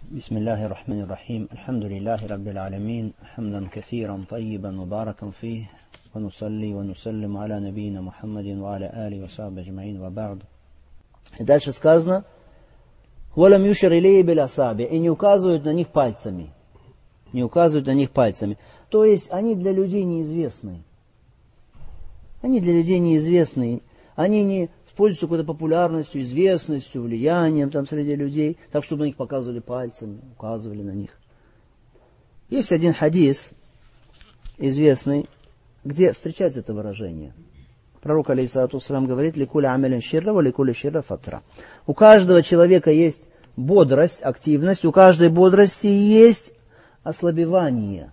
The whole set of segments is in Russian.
بسم الله الرحمن الرحيم الحمد لله رب العالمين حمدا كثيرا طيبا مباركا فيه ونصلي ونسلم على نبينا محمد وعلى آله وصحبه أجمعين وبعد. Дальше сказано: «Валам юшар илейхи бил асаби», и не указывают на них пальцами. Не указывают на них пальцами. То есть они для людей неизвестны. Они для людей неизвестны. Они не пользуются какой-то популярностью, известностью, влиянием там среди людей, так, чтобы на них показывали пальцами, указывали на них. Есть один хадис известный, где встречается это выражение. Пророк, алейхиссалату вассалям, говорит: «Ликуля амелин ширра, ва ликуля ширра фатра». У каждого человека есть бодрость, активность, у каждой бодрости есть ослабевание.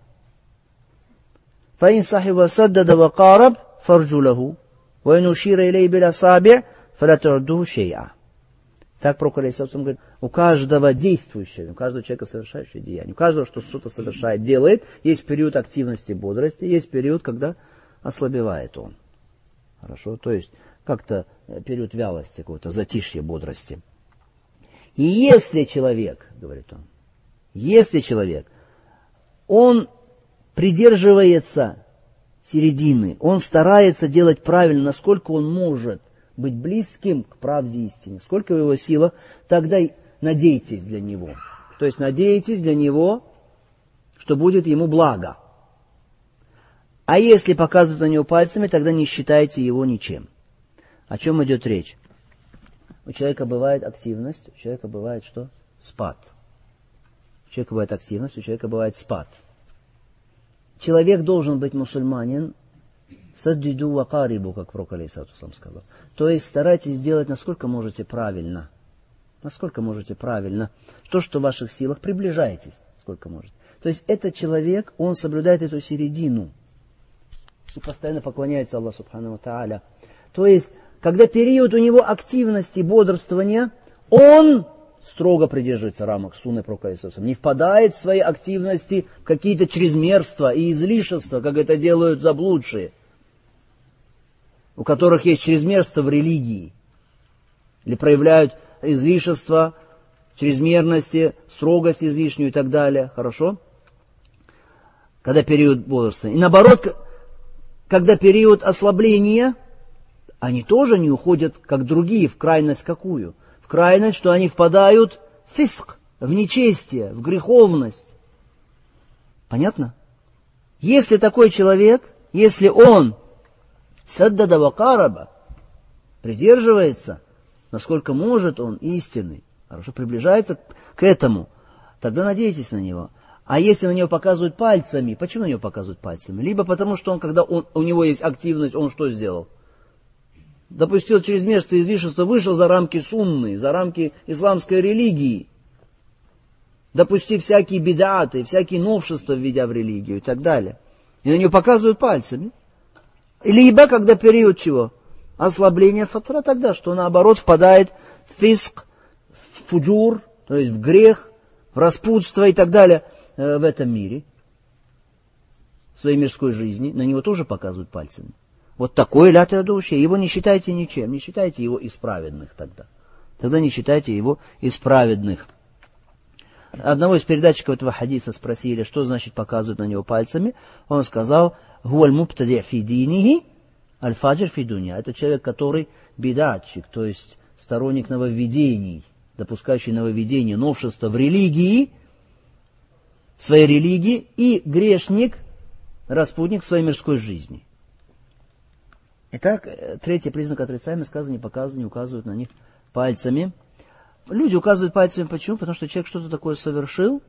«Фаин сахиба саддада ва караб фарджу лаху, ва ин ушира илей бил асаби, фаля турдуху шей'a». Так пророк, алейхиссалату вассалям, говорит, у каждого действующего, у каждого человека, совершающего деяние, у каждого, что что-то совершает, делает, есть период активности, бодрости, есть период, когда ослабевает он. Хорошо, то есть как-то период вялости, какого-то затишья, бодрости. И если человек, говорит он, если человек, он придерживается середины, он старается делать правильно, насколько он может быть близким к правде истине, сколько в его силах, тогда надейтесь для него. То есть надейтесь для него, что будет ему благо. А если показывают на него пальцами, тогда не считайте его ничем. О чем идет речь? У человека бывает активность, у человека бывает что? Спад. У человека бывает активность, у человека бывает спад. Человек должен быть мусульманин, саддиду ва карибу, как пророк, алейхиссалату вассалям, сказал. То есть старайтесь делать, насколько можете правильно. Насколько можете правильно. То, что в ваших силах, приближайтесь, сколько можете. То есть этот человек, он соблюдает эту середину. И постоянно поклоняется Аллаху субхану ва тааля. То есть, когда период у него активности, бодрствования, он строго придерживается рамок сунны пророка, не впадает в свои активности в какие-то чрезмерства и излишества, как это делают заблудшие, у которых есть чрезмерство в религии, или проявляют излишество, чрезмерности, строгость излишнюю и так далее. Хорошо? Когда период бодрствования. И наоборот, когда период ослабления, они тоже не уходят, как другие, в крайность какую? В крайность, что они впадают в фиск, в нечестие, в греховность. Понятно? Если такой человек, если он саддада ва караба, придерживается, насколько может он истины, хорошо приближается к этому, тогда надейтесь на него. А если на него показывают пальцами, почему на него показывают пальцами? Либо потому, что когда у него есть активность, он что сделал? Допустил чрезмерство и излишество, вышел за рамки сунны, за рамки исламской религии, допустив всякие бидаты, всякие новшества, введя в религию и так далее. И на него показывают пальцами. Либо, когда период чего? Ослабления фатра, тогда, что наоборот впадает в фиск, в фуджур, то есть в грех, в распутство и так далее в этом мире, в своей мирской жизни, на него тоже показывают пальцами. Вот такое лятое-душие, его не считайте ничем, не считайте его из праведных тогда. Тогда не считайте его из праведных. Одного из передатчиков этого хадиса спросили, что значит показывают на него пальцами. Он сказал: «Хуаль мубтади фи динихи, аль-фаджир фи дунья». Это человек, который бидатчик, то есть сторонник нововведений, допускающий нововведения, новшества в религии, в своей религии, и грешник, распутник в своей мирской жизни. Итак, третий признак отрицаемый, сказано, не показывают, не указывают на них пальцами. Люди указывают пальцами, почему? Потому что человек что-то такое совершил,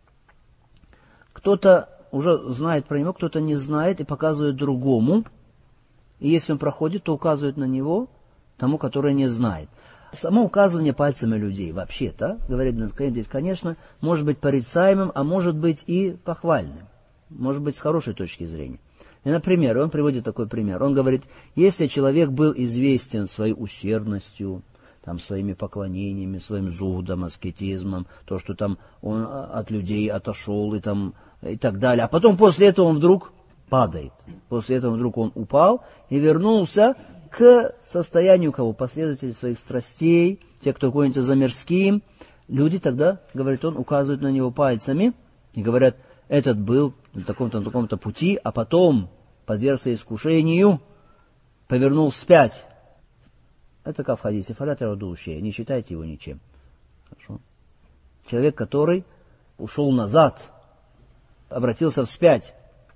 кто-то уже знает про него, кто-то не знает и показывает другому. И если он проходит, то указывает на него тому, который не знает. Само указывание пальцами людей вообще-то, говорит Ибн Кайим, конечно, может быть порицаемым, а может быть и похвальным. Может быть с хорошей точки зрения. И, например, он приводит такой пример. Он говорит, если человек был известен своей усердностью, там, своими поклонениями, своим зухдом, аскетизмом, то, что там он от людей отошел и так далее. А потом после этого он вдруг падает. После этого вдруг он упал и вернулся к состоянию кого? Последователей своих страстей, те, кто гонится за мирским, Люди тогда, говорит он, указывают на него пальцами и говорят, этот был на таком-то пути, а потом подвергся искушению, повернул вспять. Это как в хадисе, не считайте его ничем. Хорошо. Человек, который ушел назад, обратился вспять.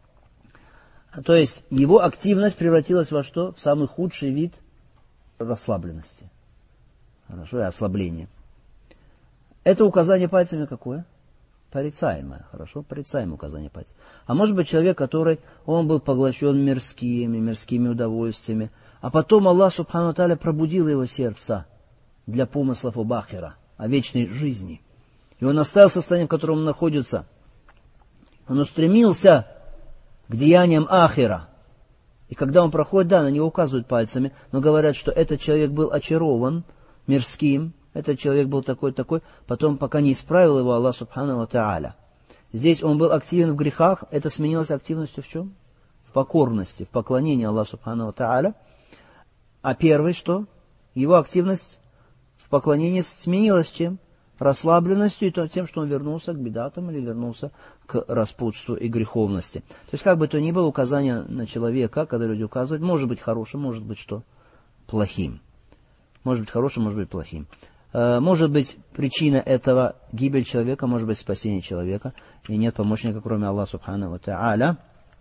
То есть его активность превратилась во что? В самый худший вид расслабленности. Хорошо, и ослабления. Это указание пальцами какое? Порицаемое. Хорошо, порицаемое указание пальцами. А может быть человек, который, он был поглощен мирскими удовольствиями, а потом Аллах Субхану Тааля пробудил его сердце для помыслов об ахира, о вечной жизни. И он оставил состояние, в котором он находится. Он устремился к деяниям ахира. И когда он проходит, да, на него указывают пальцами, но говорят, что этот человек был очарован мирским, этот человек был такой-такой, потом пока не исправил его Аллах Субхану ва Тааля. Здесь он был активен в грехах, это сменилось активностью в чем? В покорности, в поклонении Аллаху Субхану ва Тааля. А первый что? Его активность в поклонении сменилась чем? Расслабленностью и тем, что он вернулся к бидатам или вернулся к распутству и греховности. То есть, как бы то ни было, указание на человека, когда люди указывают, может быть хорошим, может быть что? Плохим. Может быть хорошим, может быть плохим. Может быть причина этого гибель человека, может быть спасение человека, и нет помощника, кроме Аллаха Субхану ва Тааля.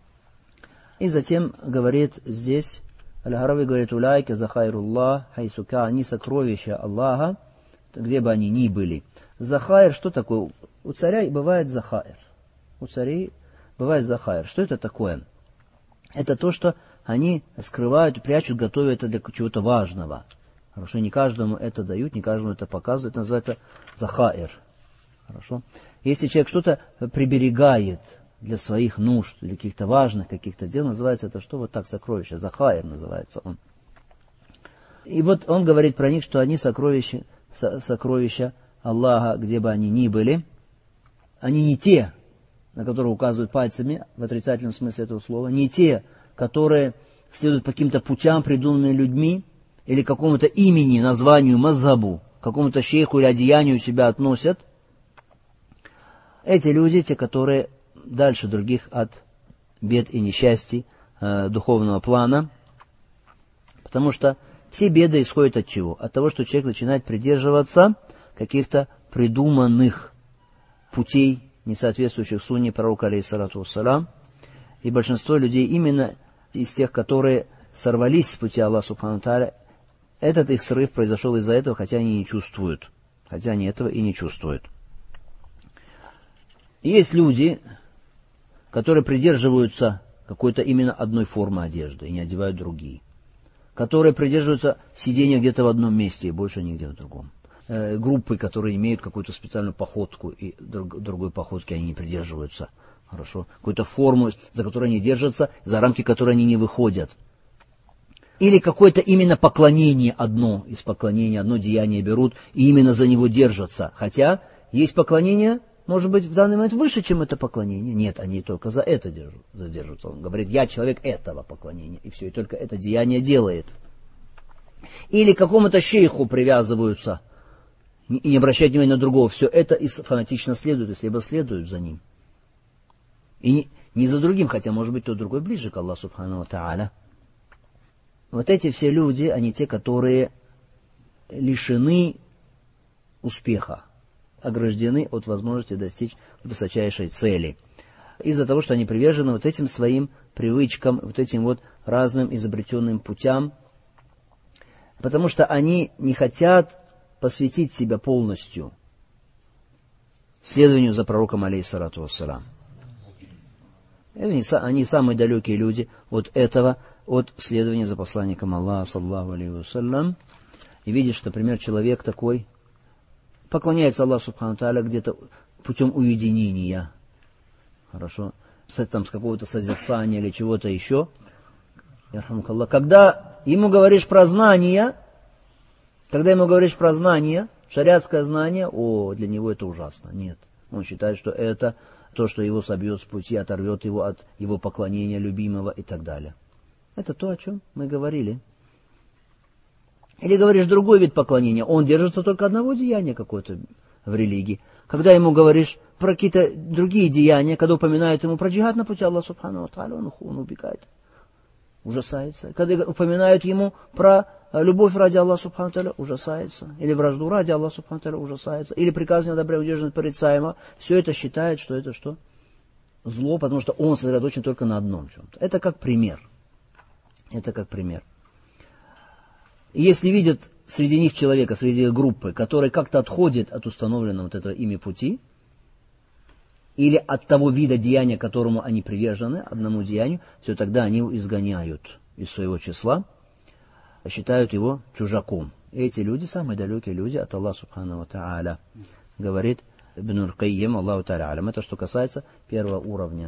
И затем говорит здесь, Аль-Харави говорит, уляйка захайруллах, хайсука, они сокровища Аллаха, где бы они ни были. Захайр, что такое? У царя бывает захайр. У царей бывает захайр. Что это такое? Это то, что они скрывают, прячут, готовят это для чего-то важного. Хорошо, не каждому это дают, не каждому это показывают. Это называется захайр. Хорошо. Если человек что-то приберегает для своих нужд, для каких-то важных каких-то дел, называется это что? Вот так, сокровище. Захайр называется он. И вот он говорит про них, что они сокровища Аллаха, где бы они ни были. Они не те, на которые указывают пальцами, в отрицательном смысле этого слова, не те, которые следуют по каким-то путям, придуманным людьми, или какому-то имени, названию, мазхабу, какому-то шейху или одеянию себя относят. Эти люди, те, которые дальше других от бед и несчастий духовного плана, потому что все беды исходят от чего? От того, что человек начинает придерживаться каких-то придуманных путей, не соответствующих сунне пророка, алейхиссалату вассалям. И большинство людей именно из тех, которые сорвались с пути Аллаха Субхану Тааля, этот их срыв произошел из-за этого, хотя они не чувствуют. Хотя они этого и не чувствуют. Есть люди, которые придерживаются какой-то именно одной формы одежды и не одевают другие. Которые придерживаются сидения где-то в одном месте и больше нигде в другом. Группы, которые имеют какую-то специальную походку, и другой походки они не придерживаются. Хорошо. Какую-то форму, за которой они держатся, за рамки которой они не выходят. Или какое-то именно поклонение одно из поклонений, одно деяние берут и именно за него держатся. Хотя есть поклонение, может быть, в данный момент выше, чем это поклонение. Нет, они только за это держатся. Он говорит, я человек этого поклонения, и все, и только это деяние делает. Или к какому-то шейху привязываются и не обращают внимания на другого. Все это и фанатично следует, и либо следуют за ним. И не за другим, хотя, может быть, тот другой ближе к Аллаху Субхану ва Тааля. Вот эти все люди, они те, которые лишены успеха, ограждены от возможности достичь высочайшей цели. Из-за того, что они привержены вот этим своим привычкам, вот этим вот разным изобретенным путям, потому что они не хотят посвятить себя полностью следованию за пророком, алейхиссалату вассалям. Они самые далекие люди от этого, от следования за посланником Аллаха, саллаллаху алейхи вассалям. И видишь, например, человек такой поклоняется Аллаху субхану тааля где-то путем уединения. Хорошо. С какого-то созерцания или чего-то еще. Когда ему говоришь про знания, шариатское знание, для него это ужасно. Нет. Он считает, что это то, что его собьет с пути, оторвет его от его поклонения любимого и так далее. Это то, о чем мы говорили. Или говоришь другой вид поклонения, он держится только одного деяния какое-то, в религии. Когда ему говоришь про какие-то другие деяния, когда упоминают ему про джихад на пути Аллаха Субхану ва Тааля, он убегает, ужасается. Когда упоминают ему про любовь ради Аллаха Субхану ва Тааля, ужасается. Или вражду ради Аллаха Субхану ва Тааля, ужасается. Или приказывание добра удерживать порицаемо. Все это считает, что это что? Зло, потому что он сосредоточен только на одном чем-то. Это как пример. Это как пример. И если видят среди них человека, среди их группы, который как-то отходит от установленного вот этого ими пути, или от того вида деяния, которому они привержены, одному деянию, все, тогда они его изгоняют из своего числа, считают его чужаком. И эти люди, самые далекие люди от Аллаха Субхану ва Тааля, говорит Ибн Аль-Кайим, Аллаху Тааля алям. Это что касается первого уровня.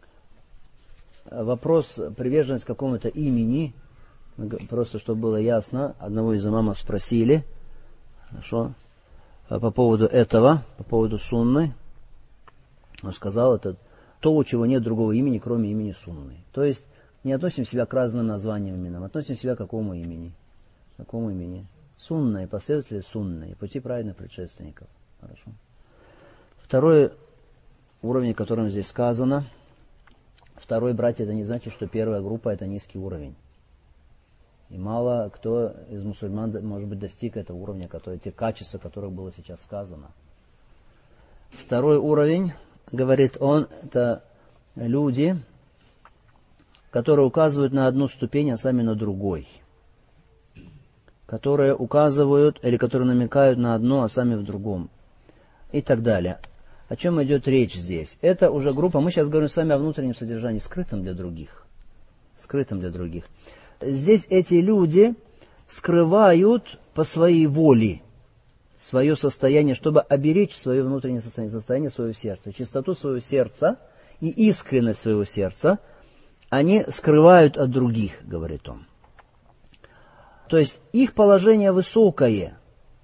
Вопрос приверженность какому-то имени, просто чтобы было ясно, одного из имамов спросили, хорошо, по поводу этого, по поводу сунны. Он сказал, это то, у чего нет другого имени, кроме имени сунны. То есть не относим себя к разным названиям именам, относим себя к какому имени? Какому имени? Сунна и последователи сунны, и пути праведных предшественников. Хорошо. Второй уровень, о котором здесь сказано, второй, братья, это не значит, что первая группа это низкий уровень. И мало кто из мусульман, может быть, достиг этого уровня, те качества, о которых было сейчас сказано. Второй уровень, говорит он, это люди, которые указывают на одну ступень, а сами на другой. Которые указывают, или которые намекают на одно, а сами в другом. И так далее. О чем идет речь здесь? Это уже группа, мы сейчас говорим с вами о внутреннем содержании, скрытом для других. Скрытом для других. Здесь эти люди скрывают по своей воле свое состояние, чтобы оберечь свое внутреннее состояние своего сердца. Чистоту своего сердца и искренность своего сердца они скрывают от других, говорит он. То есть их положение высокое,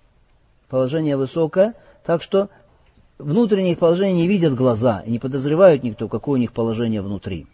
так что внутреннее их положение не видят глаза и не подозревают никто, какое у них положение внутри.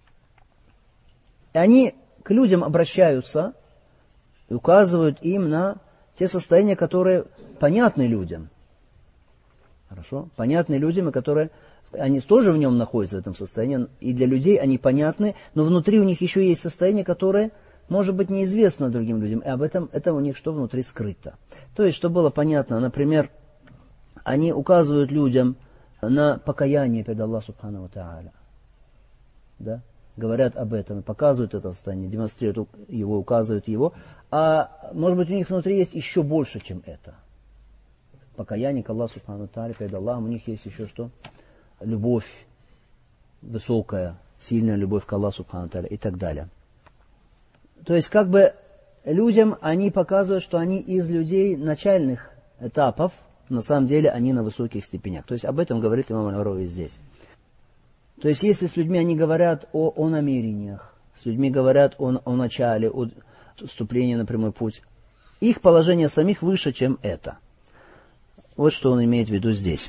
И они к людям обращаются и указывают им на те состояния, которые понятны людям. Хорошо? Понятны людям, и которые они тоже в нем находятся, в этом состоянии, и для людей они понятны, но внутри у них еще есть состояние, которое, может быть, неизвестно другим людям, и об этом это у них что внутри скрыто. То есть, чтобы было понятно, например, они указывают людям на покаяние перед Аллахом Субхану ва Тааля. Да? Говорят об этом, показывают это состояние, демонстрируют его, указывают его. А может быть у них внутри есть еще больше, чем это. Покаяние к Аллаху Субхану ва Тааля перед Аллахом, у них есть еще что? Любовь высокая, сильная любовь к Аллаху Субхану ва Тааля и так далее. То есть как бы людям они показывают, что они из людей начальных этапов, на самом деле они на высоких степенях. То есть об этом говорит имам Аль-Гарави здесь. То есть если с людьми они говорят о намерениях, с людьми говорят о начале, о вступлении на прямой путь, их положение самих выше, чем это. Вот что он имеет в виду здесь.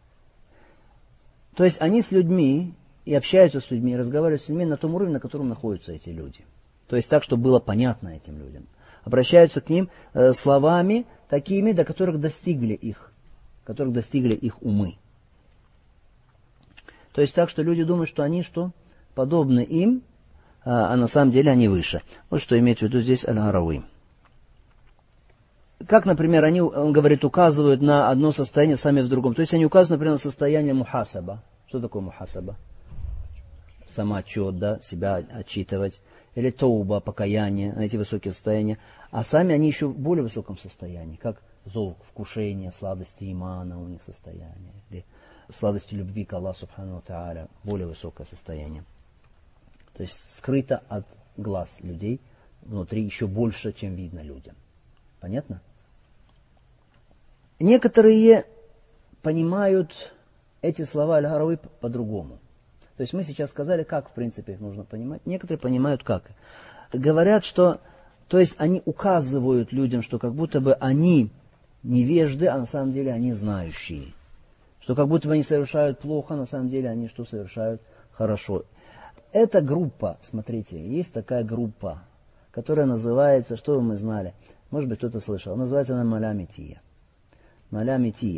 То есть они с людьми и общаются с людьми, и разговаривают с людьми на том уровне, на котором находятся эти люди. То есть так, чтобы было понятно этим людям. Обращаются к ним словами такими, до которых достигли их умы. То есть так, что люди думают, что они подобны им, а на самом деле они выше. Вот что имеет в виду здесь Аль-Гарави. Как, например, он говорит, указывают на одно состояние, сами в другом. То есть они указывают, например, на состояние мухасаба. Что такое мухасаба? Самоотчет, да, себя отчитывать. Или тауба, покаяние, на эти высокие состояния. А сами они еще в более высоком состоянии, как золк, вкушение, сладости имана у них состояние. Или сладости любви к Аллаху Субхану ва Тааля, более высокое состояние. То есть скрыто от глаз людей внутри еще больше, чем видно людям. Понятно? Некоторые понимают эти слова Аль-Гарави по-другому. То есть мы сейчас сказали, как в принципе их нужно понимать. Некоторые понимают как. Говорят, что, то есть они указывают людям, что как будто бы они невежды, а на самом деле они знающие. Что как будто бы они совершают плохо, а на самом деле они что совершают хорошо. Эта группа, смотрите, есть такая группа, которая называется, что мы знали, может быть кто-то слышал, называется она Малямития. Малямития.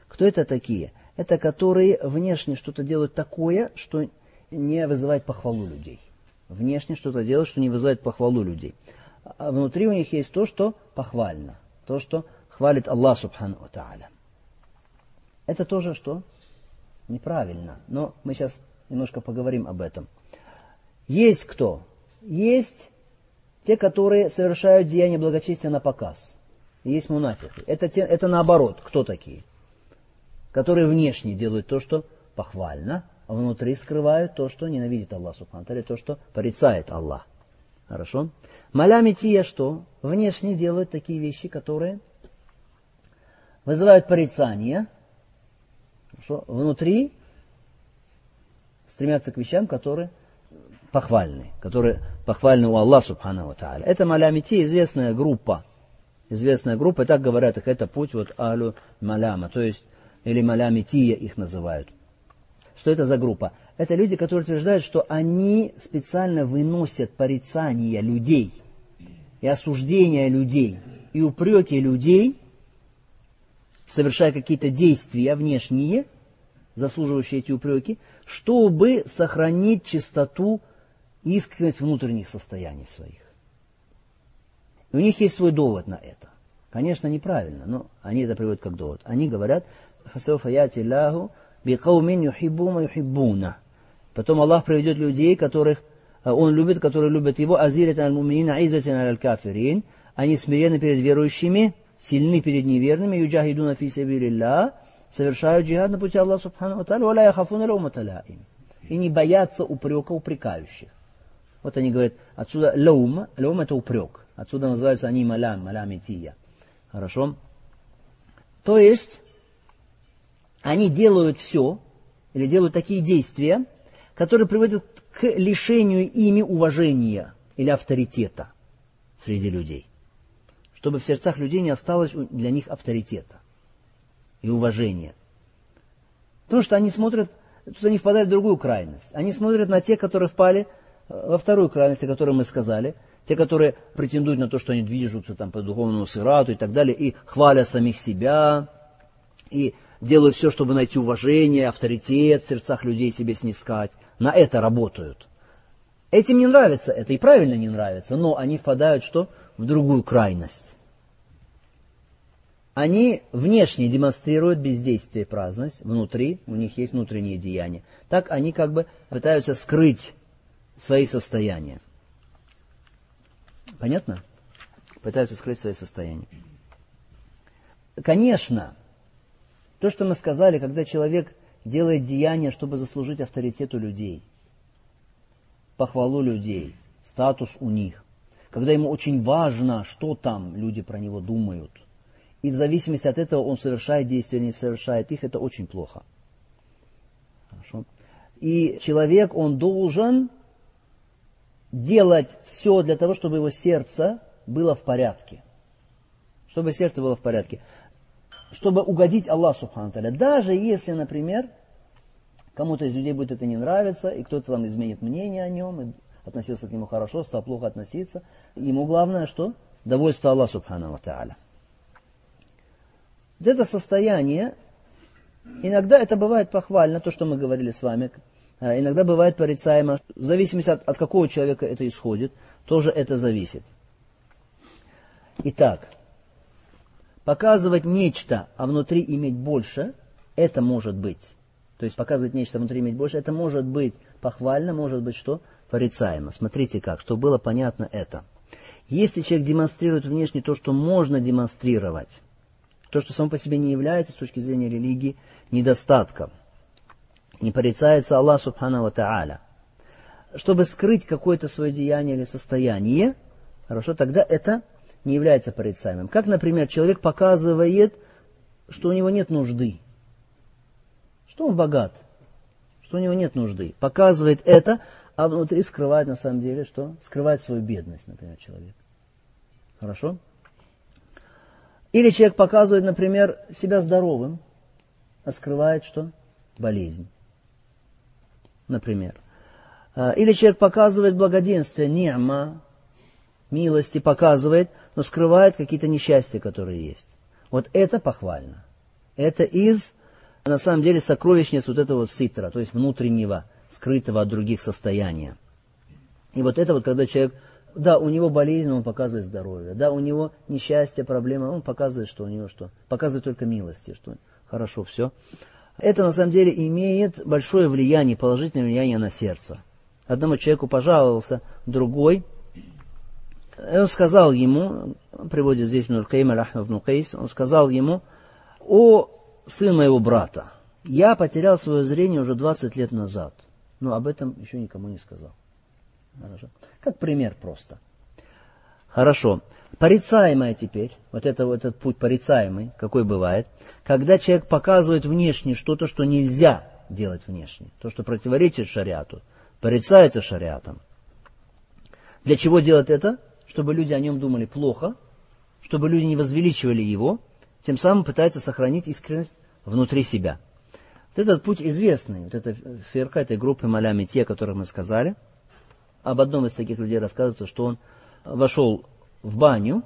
Кто это такие? Это которые внешне что-то делают такое, что не вызывает похвалу людей. Внешне что-то делают, что не вызывает похвалу людей. А внутри у них есть то, что похвально. То, что хвалит Аллах Субхану ва Тааля. Это тоже что? Неправильно. Но мы сейчас немножко поговорим об этом. Есть кто? Есть те, которые совершают деяния благочестия на показ. Есть мунафики. Это наоборот. Кто такие? Которые внешне делают то, что похвально, а внутри скрывают то, что ненавидит Аллах Субхану ва Тааля, то, что порицает Аллах. Хорошо? Малями тия что? Внешне делают такие вещи, которые вызывают порицание. Хорошо? Внутри стремятся к вещам, которые похвальны у Аллаха Субхану ва Тааля. Это малями тия, известная группа, и так говорят их, это путь вот алю маляма, то есть, или малями тия их называют. Что это за группа? Это люди, которые утверждают, что они специально выносят порицания людей, и осуждения людей, и упреки людей, совершая какие-то действия внешние, заслуживающие эти упреки, чтобы сохранить чистоту и искренность внутренних состояний своих. И у них есть свой довод на это. Конечно, неправильно, но они это приводят как довод. Они говорят, потом Аллах приведет людей, которых Он любит, которые любят Его, они смиренны перед верующими, сильны перед неверными, юджахидуна фи сабилиллях, совершают джихад на пути Аллаха Субхану ва Тааля, и не боятся упрека упрекающих. Вот они говорят, отсюда лаум это упрек, отсюда называются они малями тия. Хорошо? То есть, они делают все, или делают такие действия, которые приводят к лишению ими уважения или авторитета среди людей. Чтобы в сердцах людей не осталось для них авторитета и уважения. Потому что они смотрят, тут они впадают в другую крайность. Они смотрят на тех, которые впали во вторую крайность, о которой мы сказали. Те, которые претендуют на то, что они движутся там, по духовному сирату и так далее, и хвалят самих себя, и делают все, чтобы найти уважение, авторитет в сердцах людей себе снискать. На это работают. Этим не нравится это, и правильно не нравится, но они впадают что? В другую крайность. Они внешне демонстрируют бездействие и праздность, внутри у них есть внутренние деяния. Так они как бы пытаются скрыть свои состояния. Понятно? Пытаются скрыть свои состояния. Конечно, то, что мы сказали, когда человек делает деяния, чтобы заслужить авторитет у людей, похвалу людей, статус у них, когда ему очень важно, что там люди про него думают, и в зависимости от этого он совершает действия или не совершает их, это очень плохо. Хорошо? И человек, он должен делать все для того, чтобы его сердце было в порядке. Чтобы сердце было в порядке. Чтобы угодить Аллаху Субхану Тааля. Даже если, например, кому-то из людей будет это не нравиться, и кто-то там изменит мнение о нем, и относился к нему хорошо, стал плохо относиться, ему главное что? Довольство Аллаха Субхану Тааля. Вот это состояние, иногда это бывает похвально, то, что мы говорили с вами, иногда бывает порицаемо, в зависимости от какого человека это исходит, тоже это зависит. Итак, показывать нечто, а внутри иметь больше, это может быть. То есть показывать нечто, а внутри иметь больше, это может быть похвально, может быть что? Порицаемо. Смотрите как, чтобы было понятно это. Если человек демонстрирует внешне то, что можно демонстрировать, то, что само по себе не является с точки зрения религии недостатком, не порицается Аллах Субхану ва Тааля, чтобы скрыть какое-то свое деяние или состояние, хорошо, тогда это не является порицаемым. Как, например, человек показывает, что у него нет нужды, что он богат, что у него нет нужды, показывает это, а внутри скрывает на самом деле что? Скрывает свою бедность, например, человек. Хорошо? Или человек показывает, например, себя здоровым, а скрывает что? Болезнь. Например. Или человек показывает благоденствие, ни'ма, милости показывает, но скрывает какие-то несчастья, которые есть. Вот это похвально. Это из на самом деле сокровищница вот этого ситра, то есть внутреннего, скрытого от других состояния. И вот это вот, когда человек, да, у него болезнь, он показывает здоровье, да, у него несчастье, проблема, он показывает, что у него что? Показывает только милости, что хорошо, все. Это на самом деле имеет большое влияние, положительное влияние на сердце. Одному человеку пожаловался другой, и он сказал ему, приводит здесь Ибн аль-Каим аль-Ахнав ибн Кайс, он сказал ему: «О, сын моего брата, я потерял свое зрение уже 20 лет назад, но об этом еще никому не сказал». Хорошо. Как пример просто. Хорошо. Порицаемое теперь, вот этот путь порицаемый, какой бывает, когда человек показывает внешне что-то, что нельзя делать внешне, то, что противоречит шариату, порицается шариатом. Для чего делать это? Чтобы люди о нем думали плохо, чтобы люди не возвеличивали его, тем самым пытаются сохранить искренность внутри себя. Вот этот путь известный, вот эта фирка этой группы малями, те, о которых мы сказали. Об одном из таких людей рассказывается, что он вошел в баню,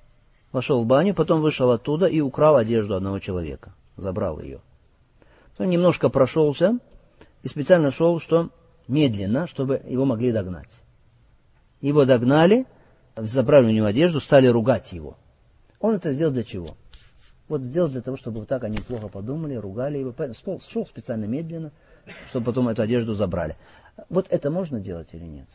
потом вышел оттуда и украл одежду одного человека, забрал ее. Он немножко прошелся и специально шел, что медленно, чтобы его могли догнать. Его догнали, забрали у него одежду, стали ругать его. Он это сделал для чего? Вот сделал для того, чтобы вот так они плохо подумали, ругали его. Шел специально медленно, чтобы потом эту одежду забрали. Вот это можно делать или нет?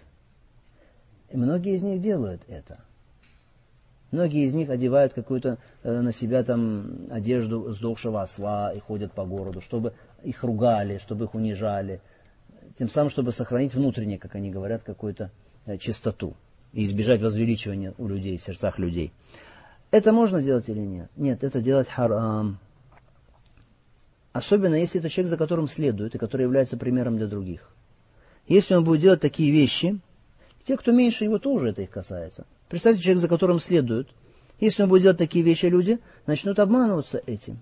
И многие из них делают это. Многие из них одевают какую-то на себя там одежду сдохшего осла и ходят по городу, чтобы их ругали, чтобы их унижали. Тем самым, чтобы сохранить внутренне, как они говорят, какую-то чистоту и избежать возвеличивания у людей, в сердцах людей. Это можно делать или нет? Нет, это делать харам. Особенно, если это человек, за которым следует, и который является примером для других. Если он будет делать такие вещи, те, кто меньше его, тоже это их касается. Представьте, человек, за которым следует. Если он будет делать такие вещи, люди начнут обманываться этим.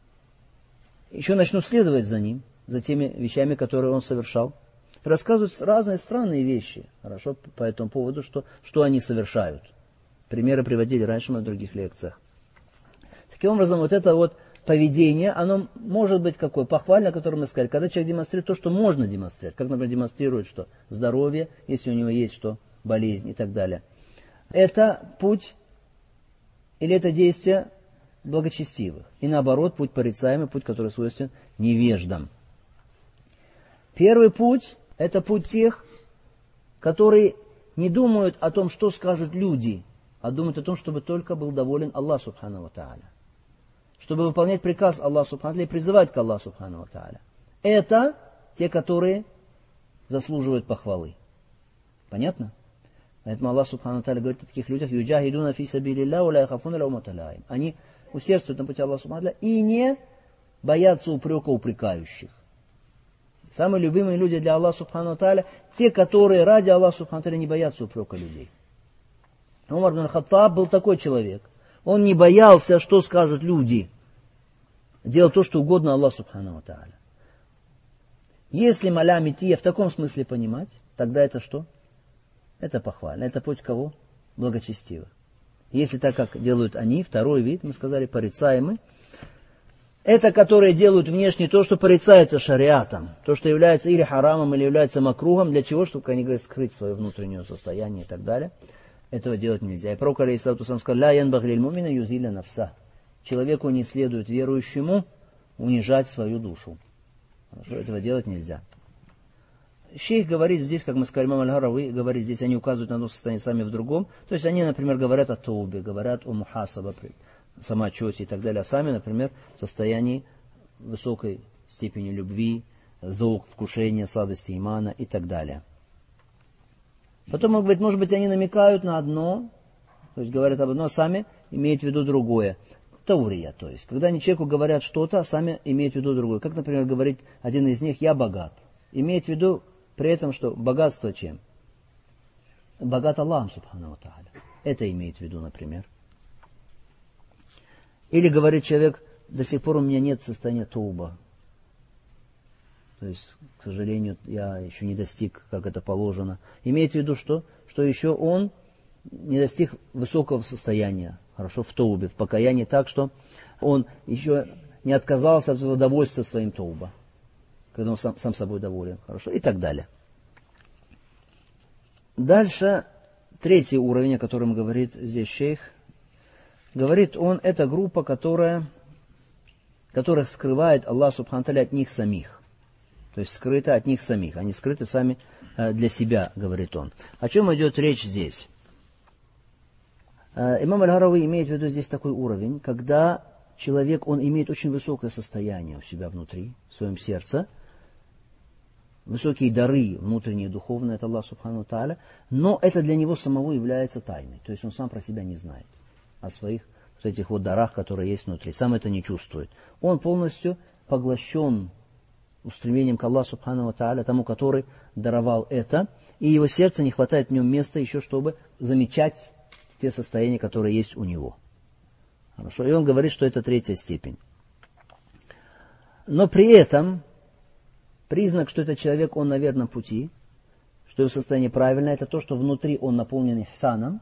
Еще начнут следовать за ним, за теми вещами, которые он совершал. Рассказывают разные странные вещи, хорошо, по этому поводу, что они совершают. Примеры приводили раньше на других лекциях. Таким образом, вот это вот поведение, оно может быть какое? Похвально, о котором мы сказали. Когда человек демонстрирует то, что можно демонстрировать. Как, например, демонстрирует что? Здоровье, если у него есть что? Болезнь и так далее. Это путь или это действие благочестивых. И наоборот, путь порицаемый, путь, который свойствен невеждам. Первый путь – это путь тех, которые не думают о том, что скажут люди, а думают о том, чтобы только был доволен Аллах Субхану ва Тааля. Чтобы выполнять приказ Аллаха Субхану ва Тааля и призывать к Аллаху Субхану ва Тааля. Это те, которые заслуживают похвалы. Понятно? Поэтому Аллах Субхану ва Тааля говорит о таких людях: «Юджахидуна фи сабилилля ва ла яхафуна лаумата лаим». Они усердствуют на пути Аллаха Субхану ва Тааля и не боятся упрека упрекающих. Самые любимые люди для Аллаха Субхану ва Тааля те, которые ради Аллаха Субхану ва Тааля не боятся упрека людей. Умар ибн Хаттаб был такой человек. Он не боялся, что скажут люди. Делал то, что угодно Аллаху Субхану ва Тааля. Если малями тия в таком смысле понимать, тогда это что? Это похвально. Это путь кого? Благочестивых. Если так, как делают они, второй вид, мы сказали, порицаемый, это которые делают внешне то, что порицается шариатом, то, что является или харамом, или является макрухом, для чего? Чтобы, они говорят, скрыть свое внутреннее состояние и так далее. Этого делать нельзя. И пророк алейхиссалату вассалям сказал: «Ля янбаги лиль мумина юзилля нафса». Человеку не следует, верующему, унижать свою душу. Хорошо, этого делать нельзя. Шейх говорит здесь, как мы сказали, имам аль-Харави говорит здесь, они указывают на одно состояние, сами в другом. То есть они, например, говорят о таубе, говорят о мухасаба, самоотчете и так далее. А сами, например, в состоянии высокой степени любви, заук, вкушения, сладости имана и так далее. Потом он говорит, может быть, они намекают на одно, то есть говорят об одном, а сами имеют в виду другое. Таурия, то есть. Когда они человеку говорят что-то, а сами имеют в виду другое. Как, например, говорит один из них: «Я богат». Имеет в виду при этом, что богатство чем? Богат Аллахом Субхану ва Тааля. Это имеет в виду, например. Или говорит человек: до сих пор у меня нет состояния тауба. То есть, к сожалению, я еще не достиг, как это положено. Имеет в виду что? Что еще он не достиг высокого состояния, хорошо, в таубе, в покаянии, так что он еще не отказался от удовольствия своим тауба, когда он сам собой доволен, хорошо, и так далее. Дальше, третий уровень, о котором говорит здесь шейх, говорит он, это группа, которая скрывает Аллах Субхану ва Тааля от них самих. То есть скрыто от них самих. Они скрыты сами для себя, говорит он. О чем идет речь здесь? Имам Аль-Харави имеет в виду здесь такой уровень, когда человек, он имеет очень высокое состояние у себя внутри, в своем сердце, высокие дары внутренние, духовные от Аллаха Субхану ва Тааля, но это для него самого является тайной. То есть он сам про себя не знает о своих вот этих вот дарах, которые есть внутри. Сам это не чувствует. Он полностью поглощен устремлением к Аллаху Субхану ва Тааля, тому, который даровал это, и его сердце не хватает в нем места еще, чтобы замечать те состояния, которые есть у него. Хорошо. И он говорит, что это третья степень. Но при этом признак, что этот человек, он на верном пути, что его состояние правильное, это то, что внутри он наполнен ихсаном,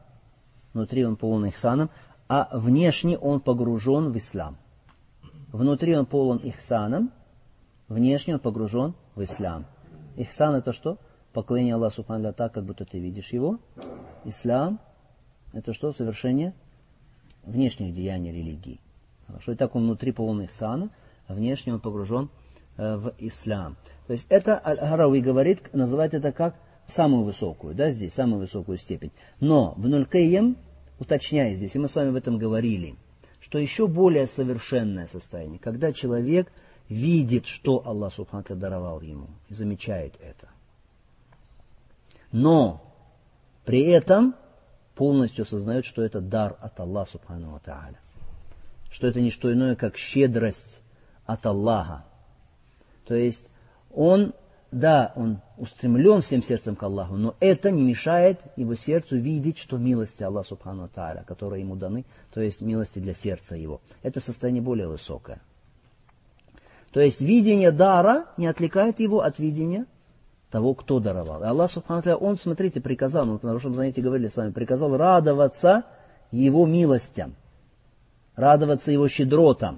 а внешне он погружен в ислам. Внутри он полон ихсаном, внешне он погружен в ислам. Ихсан это что? Поклонение Аллаху Субхану ва Тааля так, как будто ты видишь его. Ислам это что? Совершение внешних деяний религии. Хорошо, и так он внутри полон ихсана, а внешне он погружен в ислам. То есть это Аль-Харави говорит, называет это как самую высокую, да, здесь, самую высокую степень. Но Ибн Аль-Кайим уточняет здесь, и мы с вами об этом говорили, что еще более совершенное состояние, когда человек видит, что Аллах Субхану ва Тааля даровал ему, и замечает это. Но при этом полностью осознает, что это дар от Аллаха Субхану ва Тааля. Что это не что иное, как щедрость от Аллаха. То есть он устремлен всем сердцем к Аллаху, но это не мешает его сердцу видеть, что милости Аллаха Субхану ва Тааля, которые ему даны, то есть милости для сердца его. Это состояние более высокое. То есть видение дара не отвлекает его от видения того, кто даровал. И Аллах Субхану ва Тааля, он, смотрите, приказал, мы на прошлом занятии говорили с вами, приказал радоваться его милостям, радоваться его щедротам.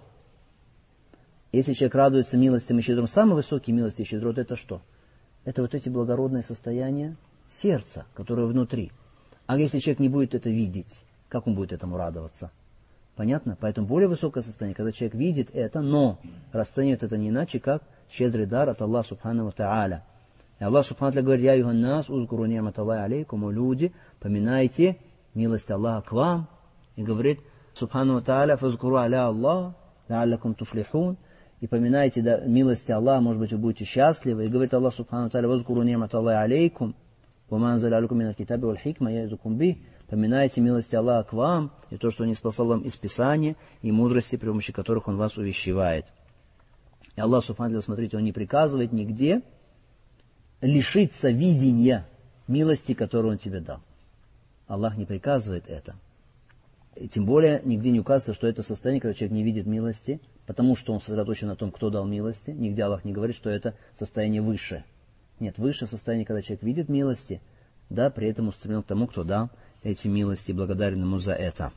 Если человек радуется милостям и щедротам, самые высокие милости и щедроты это что? Это вот эти благородные состояния сердца, которые внутри. А если человек не будет это видеть, как он будет этому радоваться? Понятно? Поэтому более высокое состояние, когда человек видит это, но расценивает это не иначе, как щедрый дар от Аллаха Субхану ва Тааля. И Аллах Субхану ва Тааля говорит: «Я юханнас, узкуру ни'мат Аллахи алейкум», о люди, поминайте милость Аллаха к вам. И говорит Субхану ва Тааля: «Фазкуру аля Аллах, ла'аллакум туфлихун». И поминайте милости Аллаха, может быть, вы будете счастливы. И говорит Аллах Субхану ва Тааля: «Вазкуру ни'мат Аллахи алейкум, ва ма анзаля алейкум миналь китаби валь хикма я'изукум бих». Поминайте милости Аллаха к вам, и то, что Он ниспослал вам из Писания, и мудрости, при помощи которых Он вас увещевает. И Аллах Субхану ва Тааля, смотрите, Он не приказывает нигде лишиться видения милости, которую Он тебе дал. Аллах не приказывает это. И тем более нигде не указывается, что это состояние, когда человек не видит милости, потому что он сосредоточен на том, кто дал милости. Нигде Аллах не говорит, что это состояние выше. Нет, высшее состояние, когда человек видит милости, да, при этом устремлен к тому, кто дал эти милости, благодарен ему за это.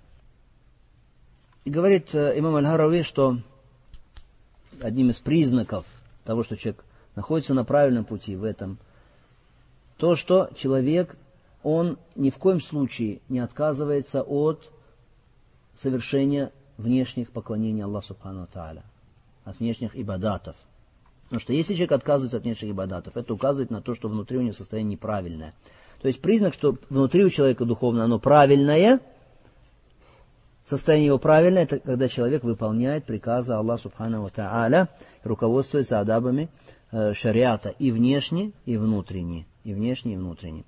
И говорит имам Аль-Харави, что одним из признаков того, что человек находится на правильном пути в этом, то, что человек, он ни в коем случае не отказывается от совершения внешних поклонений Аллаху Субхану ва Тааля, от внешних ибадатов. Потому что если человек отказывается от внешних ибадатов, это указывает на то, что внутри у него состояние неправильное. То есть признак, что внутри у человека духовно оно правильное, состояние его правильное, это когда человек выполняет приказы Аллаха Субхану ва Тааля, руководствуется адабами шариата и внешне, и внутренне. И внешне, и внутренне.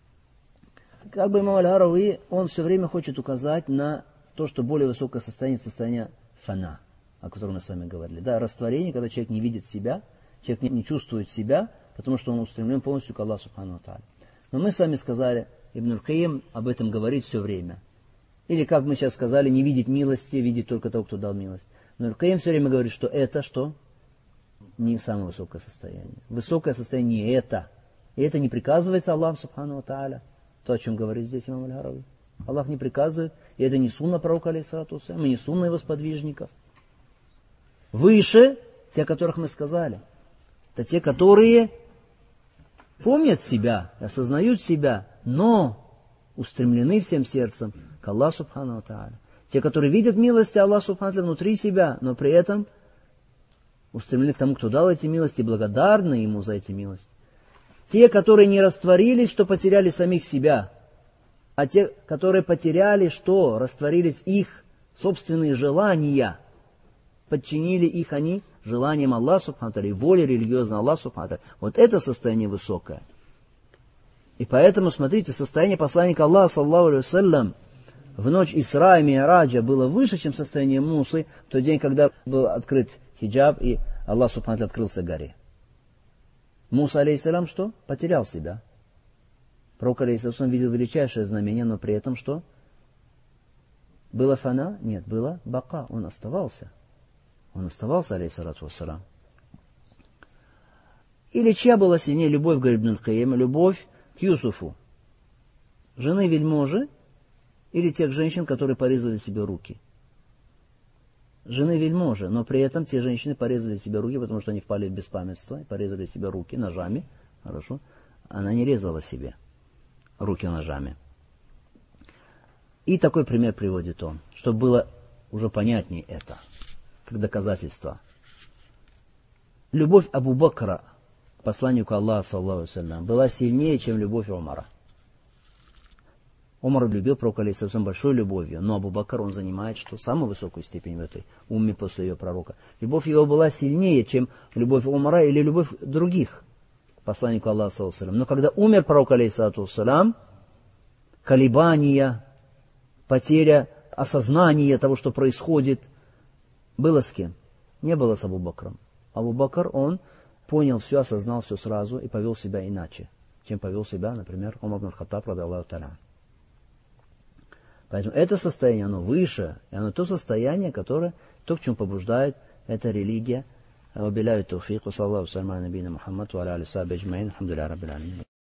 Как бы имам Аль-Харави, он все время хочет указать на то, что более высокое состояние фана, о котором мы с вами говорили. Да, растворение, когда человек не видит себя, человек не чувствует себя, потому что он устремлен полностью к Аллаху Субхану ва Тааля. Но мы с вами сказали, Ибн Аль-Кайим об этом говорит все время. Или, как мы сейчас сказали, не видеть милости, видеть только того, кто дал милость. Но Аль-Кайим все время говорит, что это что? Не самое высокое состояние. Высокое состояние не это. И это не приказывается Аллаху Субхану ва Тааля. То, о чем говорит здесь имам Аль-Харави. Аллах не приказывает, и это не сунна пророка, алейхиссалату вассалям, и не сунна его сподвижников. Выше те, о которых мы сказали. Это те, которые помнят себя, осознают себя, но устремлены всем сердцем к Аллаху Субхану ва Тааля. Те, которые видят милости Аллаха Субхану ва Тааля внутри себя, но при этом устремлены к тому, кто дал эти милости, благодарны Ему за эти милости. Те, которые не растворились, что потеряли самих себя, а те, которые потеряли, что растворились их собственные желания, подчинили их они желаниям Аллаха Субхану ва Тааля, и воле религиозной Аллаха Субхану ва Тааля. Вот это состояние высокое. И поэтому, смотрите, состояние посланника Аллаха, саллаллаху алейхи вассалям, в ночь Исра и Ми'раджа было выше, чем состояние Мусы, в тот день, когда был открыт хиджаб, и Аллах Субхану ва Тааля открылся горе. Муса, алейхиссалям, что? Потерял себя. Пророк, алейхиссалям, видел величайшее знамение, но при этом что? Было фана? Нет, было бака. Он оставался. Он оставался, алейхиссалату вассалам. Или чья была сильнее любовь, говорит Ибн аль-Кайим, любовь к Юсуфу? Жены вельможи или тех женщин, которые порезали себе руки? Жены вельможи, но при этом те женщины порезали себе руки, потому что они впали в беспамятство, и порезали себе руки ножами. Хорошо. Она не резала себе руки ножами. И такой пример приводит он, чтобы было уже понятнее это, как доказательство. Любовь Абу Бакра к посланнику Аллаха, саллаллаху алейхи ва саллям, была сильнее, чем любовь Умара. Умар любил пророка, алейхиссалям, большой любовью, но Абу Бакр, он занимает что? Самую высокую степень в этой умме после ее пророка. Любовь его была сильнее, чем любовь Умара или любовь других к посланнику Аллаха, саллаллаху алейхи ва саллям. Но когда умер пророк, алейхиссалям, колебания, потеря осознания того, что происходит, было с кем? Не было с Абу Бакром. Абу Бакр, он понял все, осознал все сразу и повел себя иначе, чем повел себя, например, Умар ибн Хаттаб, радиаллаху та'аля. Поэтому это состояние, оно выше, и оно то состояние, которое, то, к чему побуждает эта религия. Вабилляхи тауфик, ва саллаллаху аля набийина Мухаммад, ва аля алихи ва сахбихи аджмаин, алхамдулиллахи раббил аламин.